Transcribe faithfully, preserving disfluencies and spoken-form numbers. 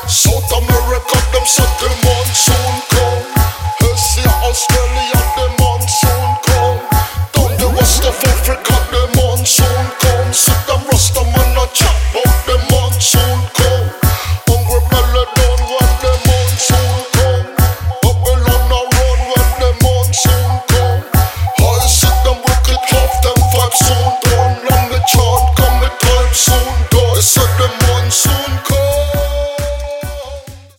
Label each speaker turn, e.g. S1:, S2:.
S1: South America, them settle monsoon come. Asia, Australia,